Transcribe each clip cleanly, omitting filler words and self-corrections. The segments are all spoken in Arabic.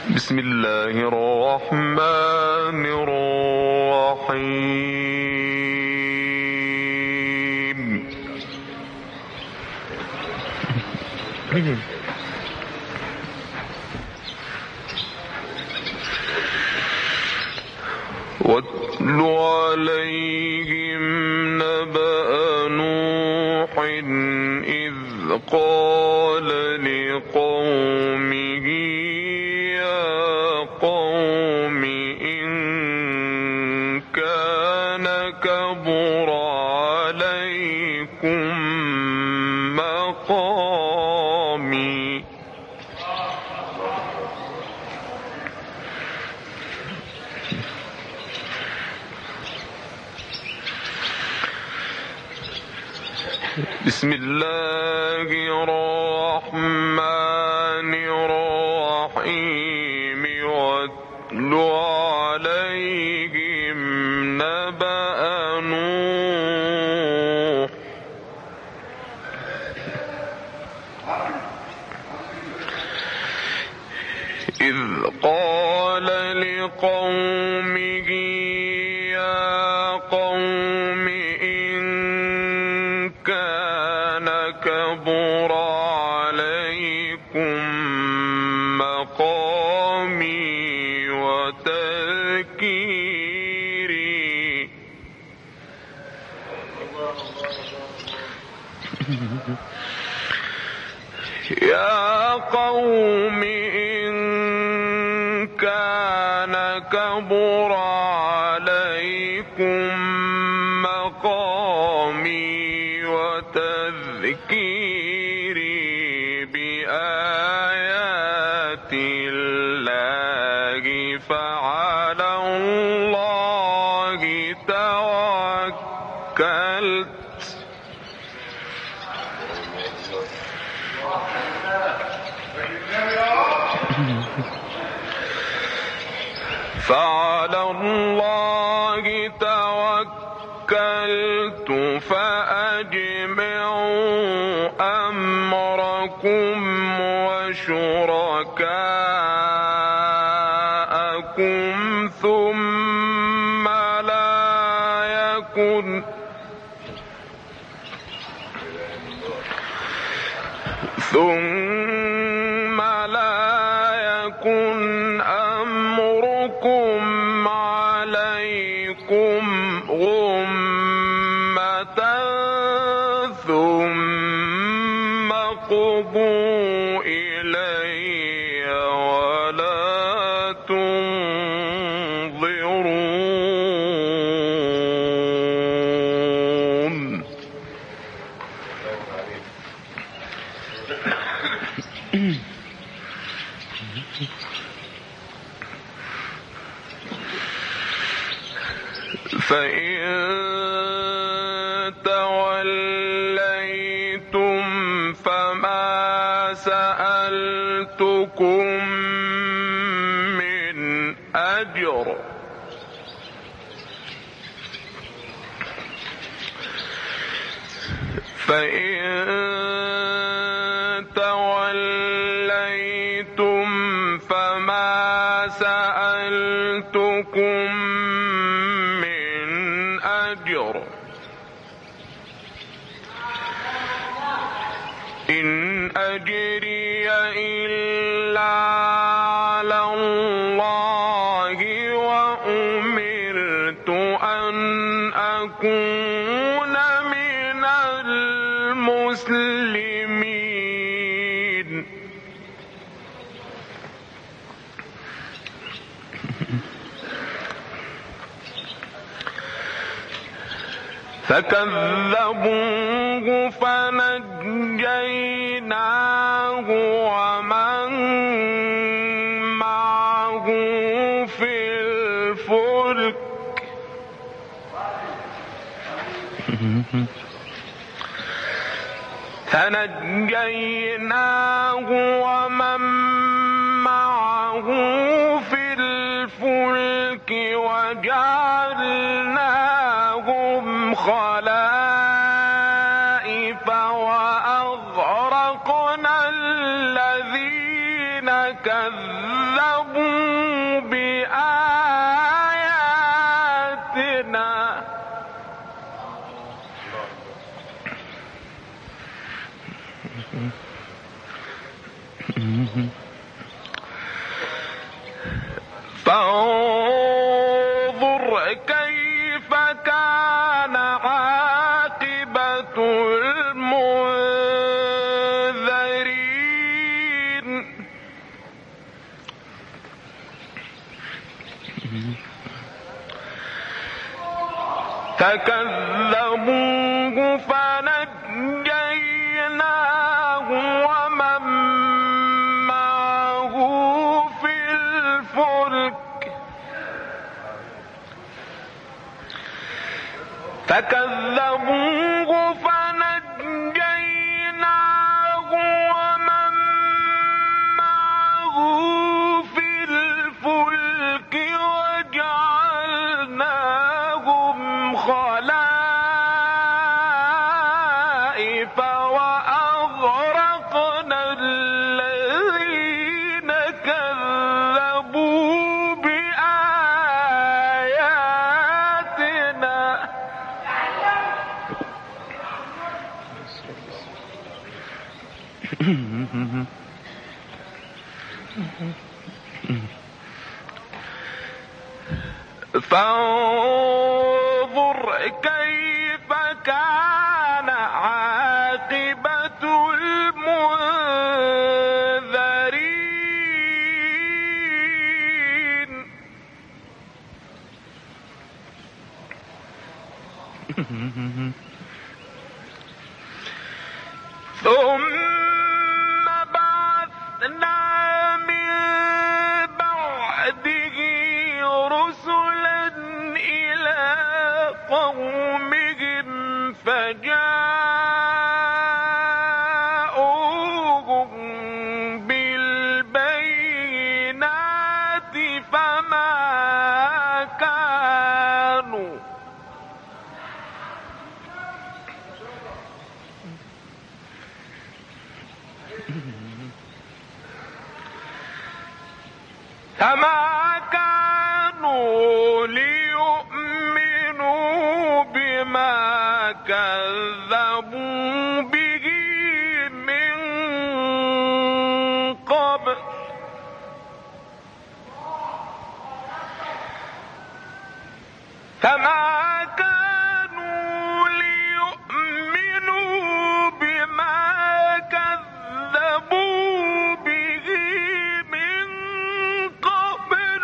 بسم الله الرحمن الرحيم. واتل عليهم نبأ نوح إذ قال لقومه يا قوم إن كان كبر عليكم مقامي بسم الله الرحمن الرحيم. واتل عليهم نبأ نوح إذ قال لقومه يا قوم إن كان كبر عليكم مقامي وتذكيري يا قوم إن كان كبر عليكم مقامي وتذكيري بآيات الله فعلى الله توكلت فأجمعوا أمركم وشركاءكم ثم لا يكن أمركم عليكم غمة ثم قضوا إلي ولا تنظرون. فإن توليتم فما سألتكم من أجر إن أجري إلا على الله وأمرت أن أكون من المسلمين. فكذبوه فنجيناه ومن معه في الفلك وجعلناهم خلائف وأغرقنا الذين كذبوا فانظر كيف كان عاقبة المنذرين فكذبوه فنجيناه ومن معه في الفلك وجعلناهم خلائف وأغرقنا الذين كذبوا بآياتنا فانظر كيف كان عاقبة المنذرين ثم بعثنا من بعده رسلا إلى قومهم فجاءوهم بالبينات فما كانوا ليؤمنوا بما كذبوا به من قبل فما كانوا ليؤمنوا بما كذبوا به من قبل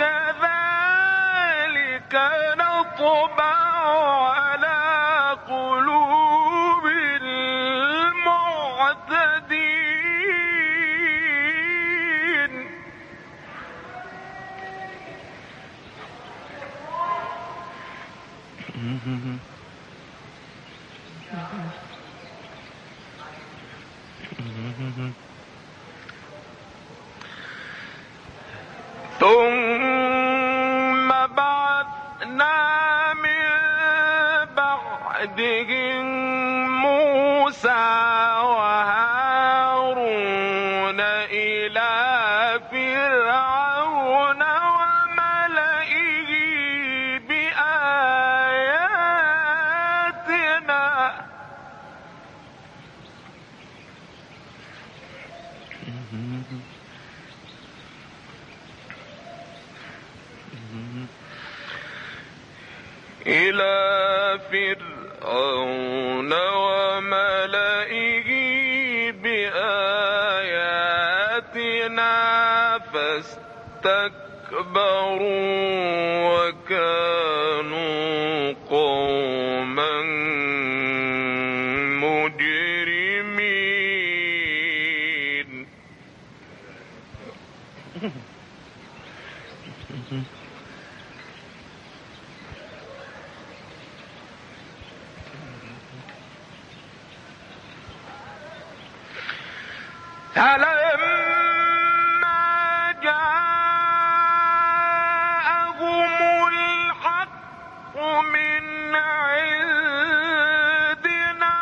كذلك نطبع على قلوب المعتدين ثم بعثنا من بعدهم موسى وهارون إلى فرعون وملئه بآياتنا فاستكبروا وكانوا قوما مجرمين فلما جاءهم الحق من عندنا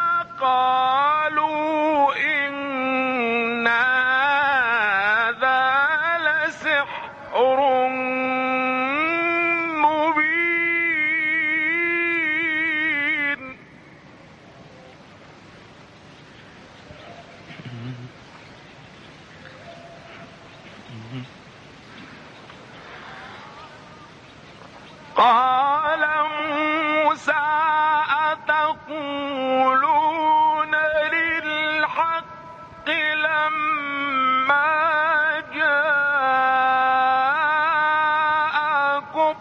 قالوا إن هذا لسحر مبين قال موسى أتقولون للحق لما جاءكم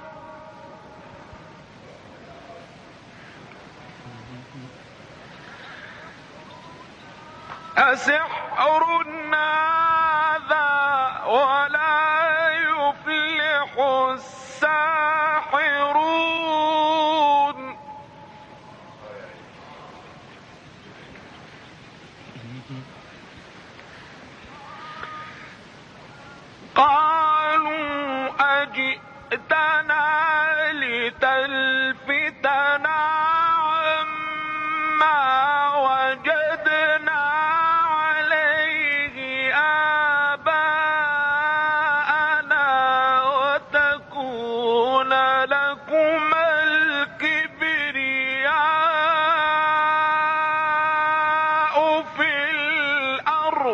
أسحر هذا ولا يفلح الساحرون قالوا أجئتنا لتلفتنا عما وجدنا عليه آباءنا وتكون لكما الكبرياء في الأرض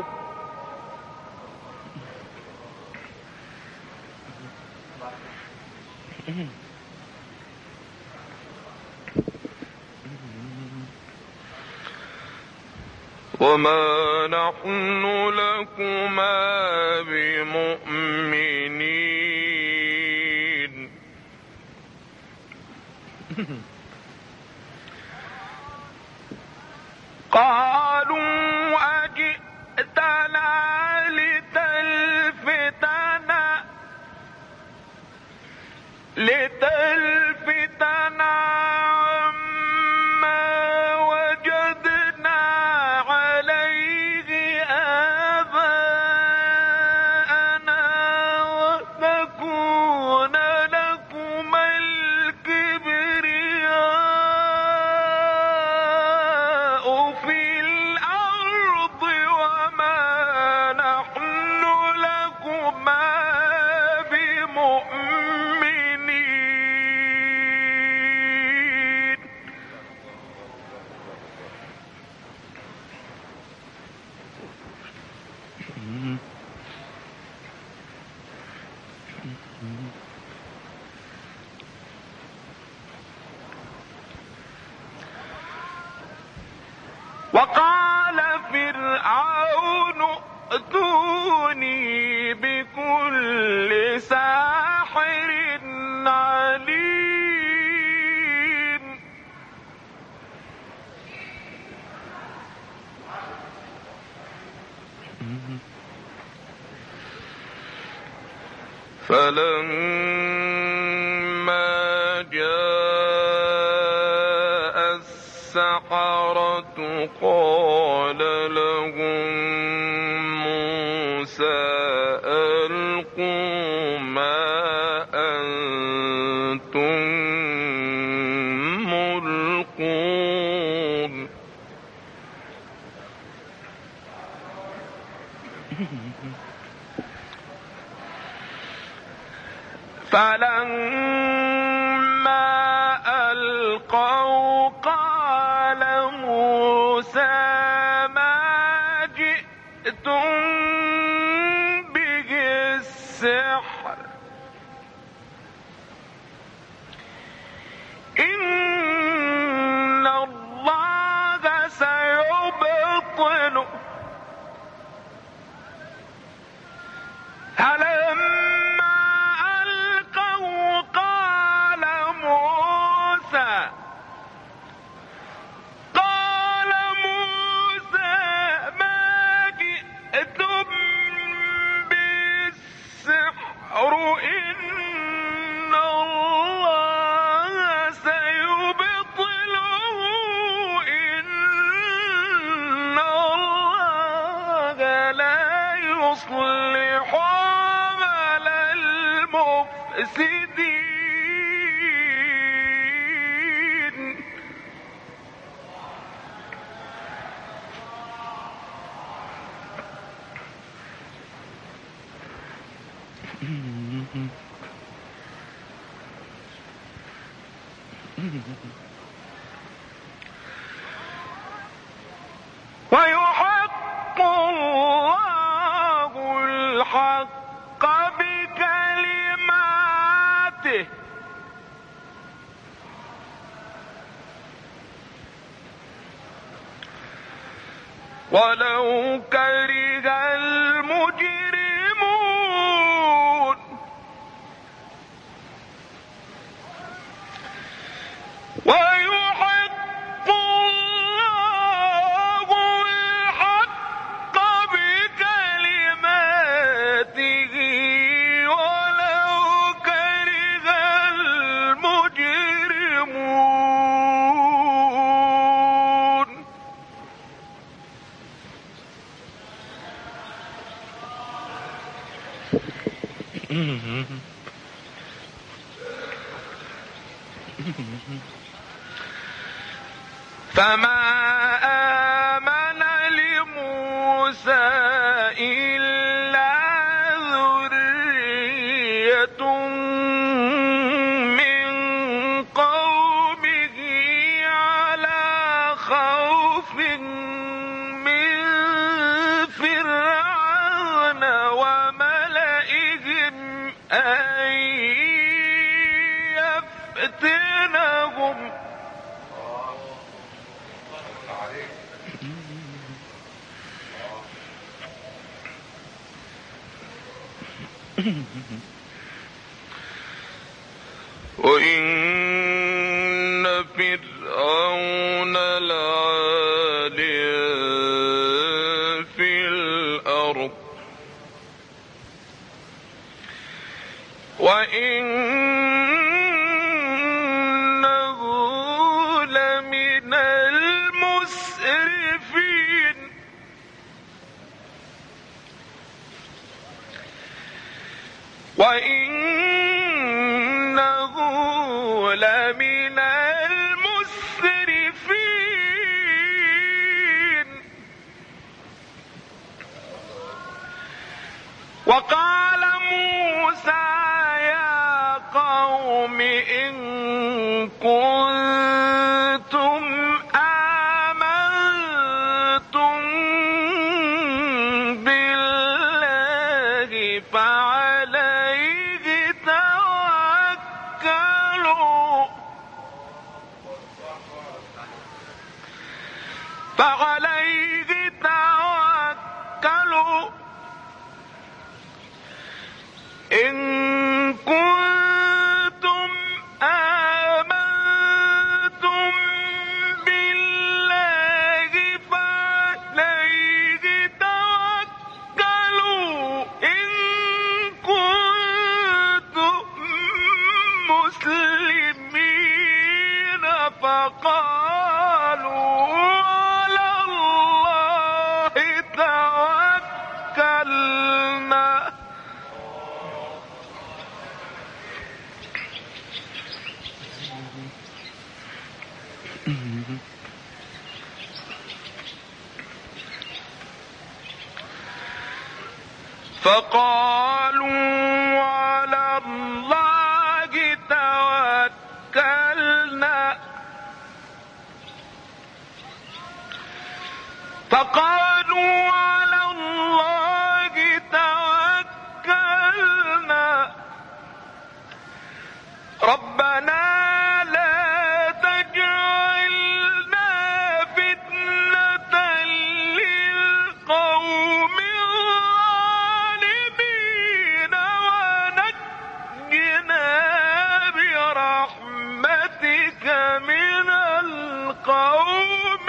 وما نحن لكما بمؤمنين قالوا أجئتنا لتلفتنا عما وجدنا عليه آباءنا وتكون لكما الكبرياء في الأرض وما نحن لكما بمؤمنين وقال فرعون ائتوني بكل ساحر عليم فلما جاء السحرة قال لهم موسى ألقوا ما أنتم ملقون فلما ألقوا قال موسى ما جئتم به السحر إن الله سيبطله فلما ألقوا قال موسى ما جئتم بالسحر إن الله سيبطله إن الله لا يصلح عمل المفسدين ويحق الله الحق بكلماته ولو كره المجرمون ويحق الله الحق بكلماته ولو كره المجرمون. فما آمن لموسى إلا ذرية من قومه على خوف من فرعون وملئهم أن يفتنهم وإن فرعون لعال في الأرض وإنه لمن المسرفين وإنه لمن المسرفين. وقال موسى يا قوم إن كنتم آمنتم بالله فعليه توكلوا إن كنتم آمنتم بالله فعليه توكلوا إن كنتم مسلمين فقالوا على الله توكلنا فقالوا على الله توكلنا ربنا لا تجعلنا فتنة للقوم الظالمين ونجنا برحمتك من القوم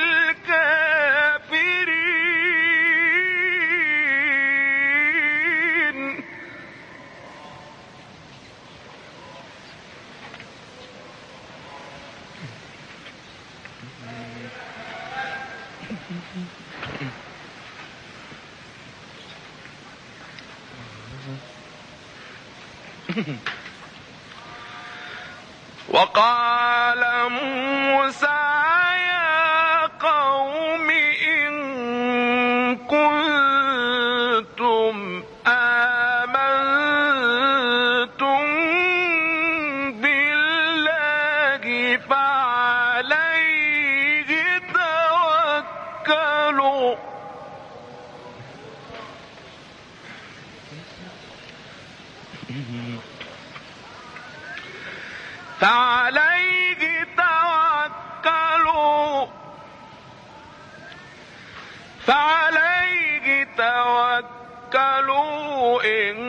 الكافرين. وقال موسى يا قوم إن كنتم آمنتم بالله فعليه توكلوا توكلوا إن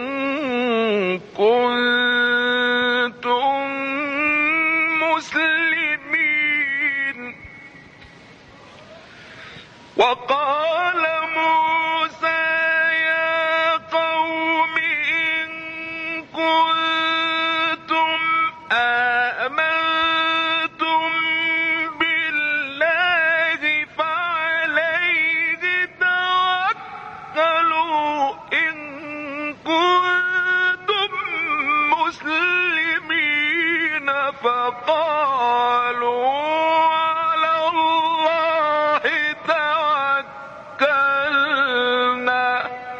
كنتم مسلمين. وقال موسى يا قوم إن كنتم آمنتم بالله فعليه توكلوا إن كنتم مسلمين. فقالوا على الله توكلنا.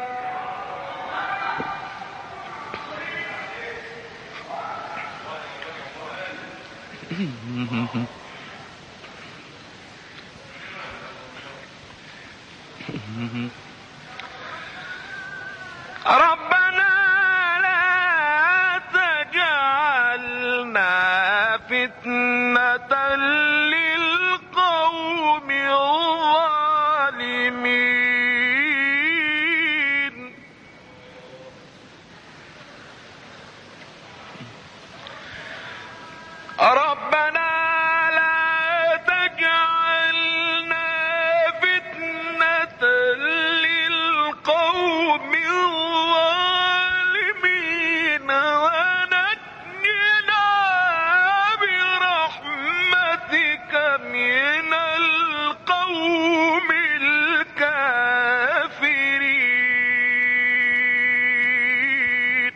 ربنا لا تجعلنا فتنة للقوم الظالمين. ربنا لا تجعلنا فتنة للقوم الظالمين ونجنا برحمتك من القوم الكافرين.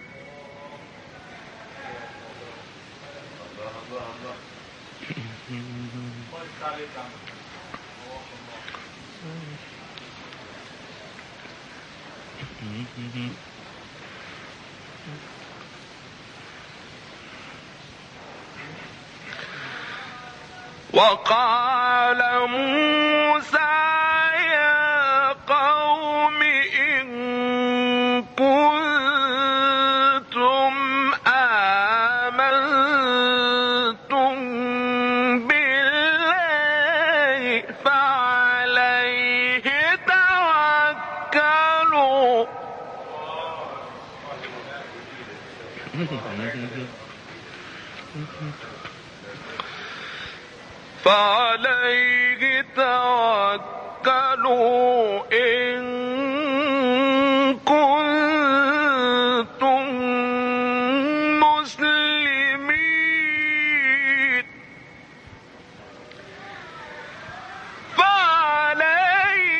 وقال موسى يا قوم إن كنتم آمنتم بالله فعليه توكلوا إن كنتم مسلمين. فعليه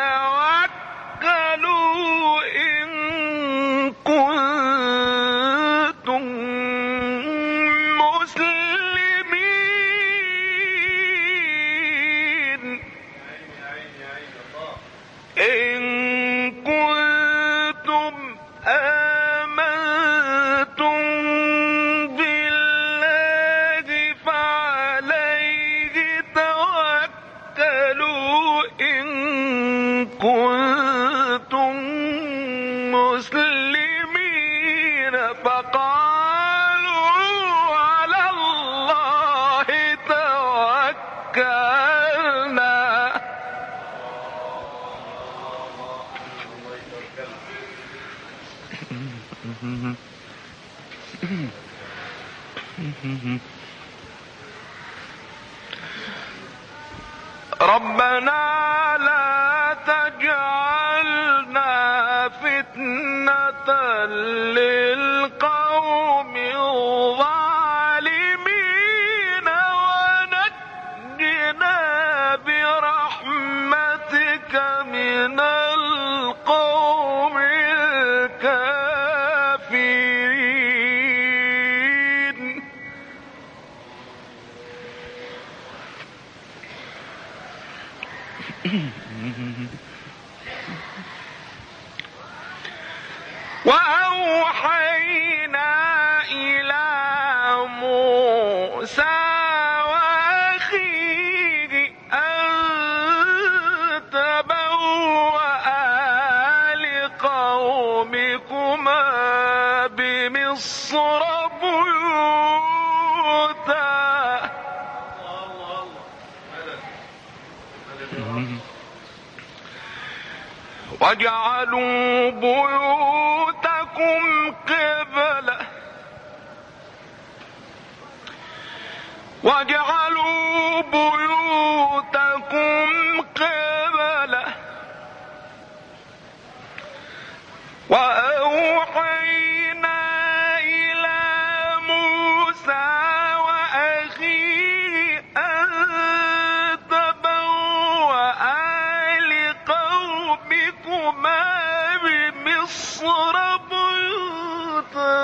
توكلوا إن كنتم مسلمين. إن كنتم آمنتم بالله فعليه توكلوا إن كنتم مسلمين. فقالوا على الله توكلنا. ربنا لا تجعلنا فتنة للقوم الظالمين ونجنا برحمتك من القوم الكافرين. وأوحينا إلى موسى وأخيه أن تبوأ لقومكما بمصر بيوتا. وَاجْعَلُوا بُيُوتَكُمْ قِبْلَةً وَأَوْحَيْنَا إِلَى مُوسَى وَأَخِيهِ أَن تَبَوَّآ لِقَوْمِكُمَا بِمِصْرَ بُيُوتًا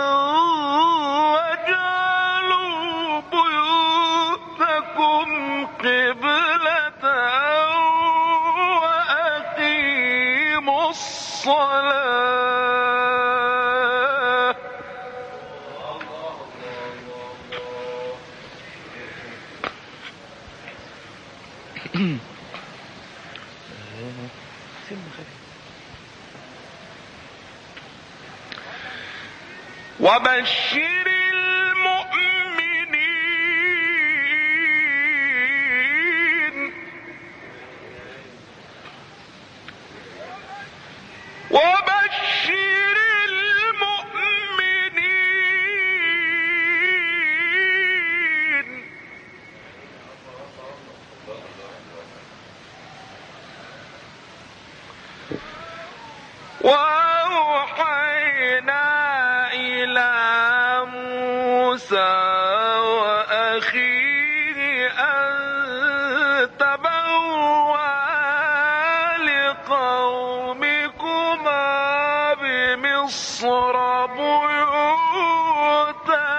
وَاجْعَلُوا بُيُوتَكُمْ قِبْلَةً وَأَقِيمُوا الصَّلَاةَ. وبشر المؤمنين وأوحينا إلى موسى وأخيه أن تبوأ لقومكما بمصر بيوتا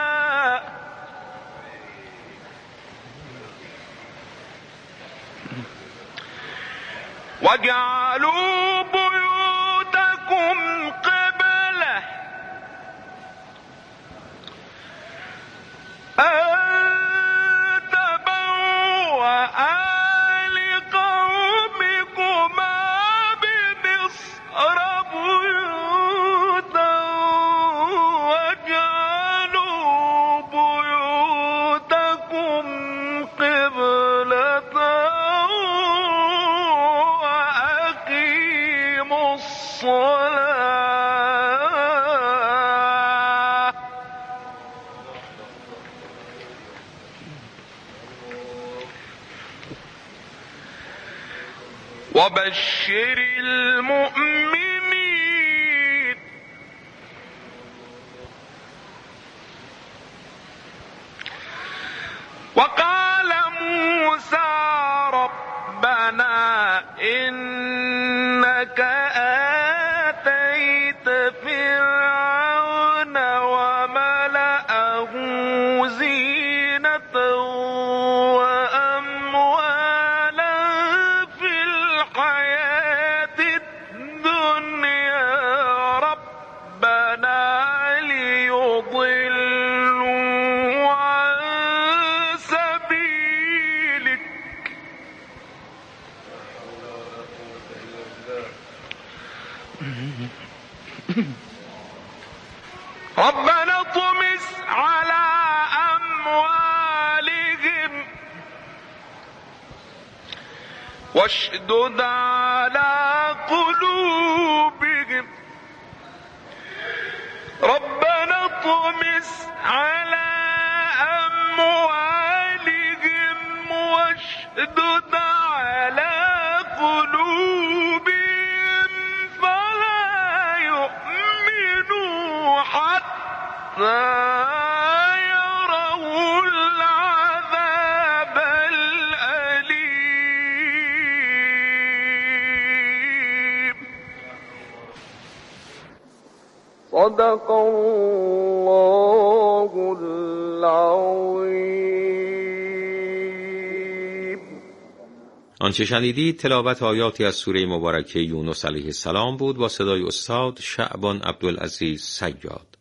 واجعلوا بيوتكم قبلة أن تبوأ لقومكما بمصر بيوتا واجعلوا بيوتكم قبلة وأقيموا الصلاة. وبشر المؤمنين وقال موسى ربنا إنك آتيت فرعون وملأه زينة وأموالا في الحياة الدنيا ربنا ليضلوا عن سبيلك ربنا اطمس على أموالهم واشدد على قلوبهم ربنا اطمس على أموالهم واشدد على قلوبهم فلا يؤمنوا حتى يروا العذاب الأليم. صدق الله العظیم. آنچه شنیدید تلاوت آیاتی از سوره مبارکه یونس علیه السلام بود با صدای استاد شعبان عبدالعزیز صیاد.